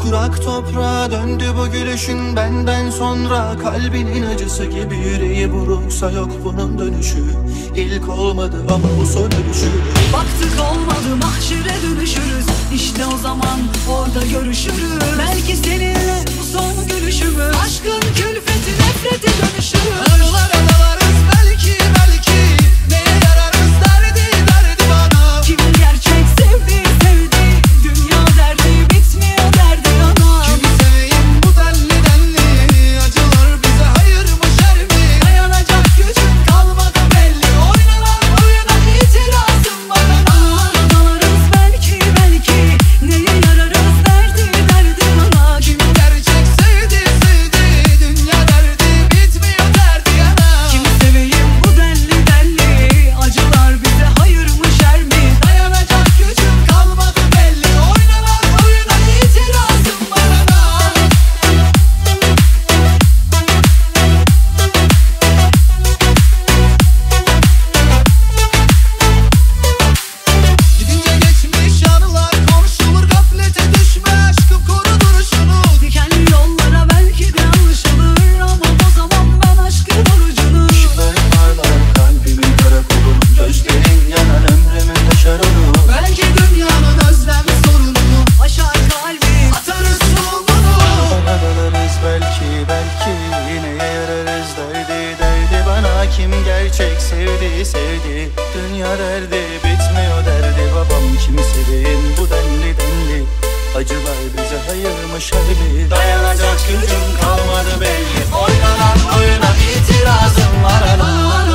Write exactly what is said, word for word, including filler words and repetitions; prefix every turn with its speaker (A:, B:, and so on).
A: Kurak toprağa döndü bu gülüşün benden sonra. Kalbinin acısı gibi yüreği buruksa yok bunun dönüşü. İlk olmadı ama bu son dönüşü.
B: Baktık olmadı mahşere dönüşürüz. İşte o zaman orada görüşürüz. Belki seninle bu son gülüşümüz. Aşkın külfeti nefrete dönüşürüz.
A: Anılar adalarız belki belki. Neye yararız derdi derdi bana.
B: Kim gerçek sevdi sevdi. Dünya derdi bitmiyor derdi ana.
A: Kimi seveyim bu denli denli. Acılar bize hayır mı şer mi?
B: Dayanacak gücüm kalmadı belli. Oynanan oyuna itirazım var ana. Adalarız belki belki. Neye yararız derdi derdi bana.
A: Kim gerçek sevdi sevdi. Dünya derdi bitmiyor derdi yana.
B: Kimi seveyim bu denli denli. Acılar bize hayır mı şer mi? Dayanacak gücüm kalmadı belli. Oynanan oyuna itirazım var ana.
A: Gidince geçmiş anılar konuşulur, gaflete düşme aşkım koru duruşunu.
B: Dikenli yollara belki de alışılır ama o zaman ben aşkın orucunu.
A: Işıkların parlar kalbimin karakolu. Gözlerin yanan ömrümün taşar olur. Belki dünyanın özlem sorununu
B: Aşar kalbim
A: atarız solunu. Adalarız belki belki. Neye yararız derdi derdi bana. Kim gerçek sevdi sevdi. Dünya derdi bitmiyor derdi babam. Kimi seveyim bu denli denli. Acılar bize hayır mı şer mi? Dayanacak gücüm kalmadı belli. Oynanan oyuna itirazım var ana.